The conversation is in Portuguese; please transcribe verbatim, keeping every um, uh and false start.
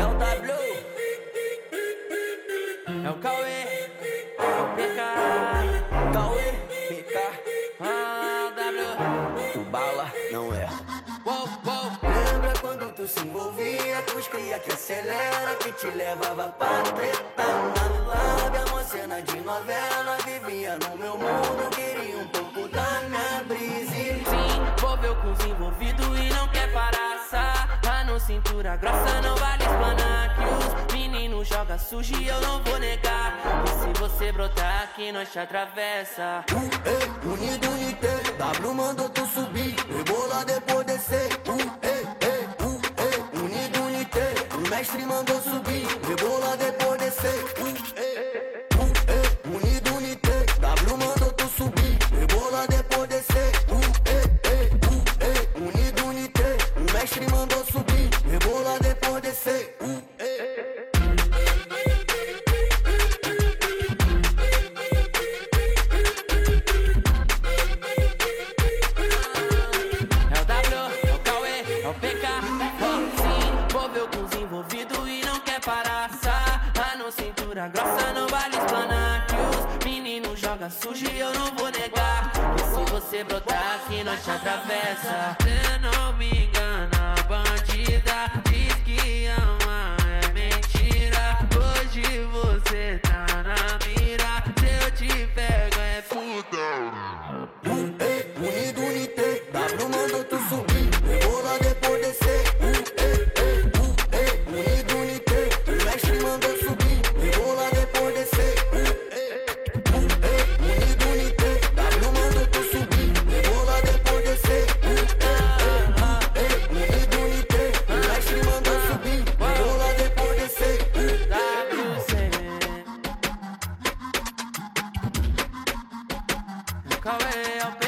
É o W, é o Cauê, é o P K, Cauê, P K, ah, W, o bala não é. Uou, uou. Lembra quando tu se envolvia com os cria que acelera, que te levava pra treta na lábia, uma cena de novela. Vivia no meu mundo, queria um pouco da minha brisa. Se envolveu com os envolvidos e não quer parar. Sarra no cintura grossa, não vale espanar. Que os meninos jogam sujo e eu não vou negar. E se você brotar aqui, nós te atravessa. Uh, ei, unido, unité, W mandou tu subir, rebola depois descer. Uh, ei, ei, uh, ei, unido, unité, o mestre mandou subir, rebola depois descer. Uh, ei, uh, ei, unido, unité, W mandou tu subir, rebola depois descer. Uh, ei, ei, uh, ei, unido, unité, o mestre mandou subir, rebola depois descer. Uh, ei. Sarra no cintura grossa, não vale espanar. Que os meninos jogam sujo e eu não vou negar. E se você brotar aqui, nós te atravessa. Cê não me engana, bandida, diz que ama, é mentira. Hoje você tá na mira, se eu te pego é puta. Uh, ei, unido, unité, W mandou tu subir, rebola depois descer. Uh, ei, ei, uh, ei, unido, unité, o mestre mandou subir, rebola depois descer. Uh, ei, uh, ei, unido, unité, W mandou tu subir, rebola depois descer. Uh, ei, ei, uh, ei, unido, unité, o mestre mandou subir, rebola depois descer. Uh, W C Cauê é o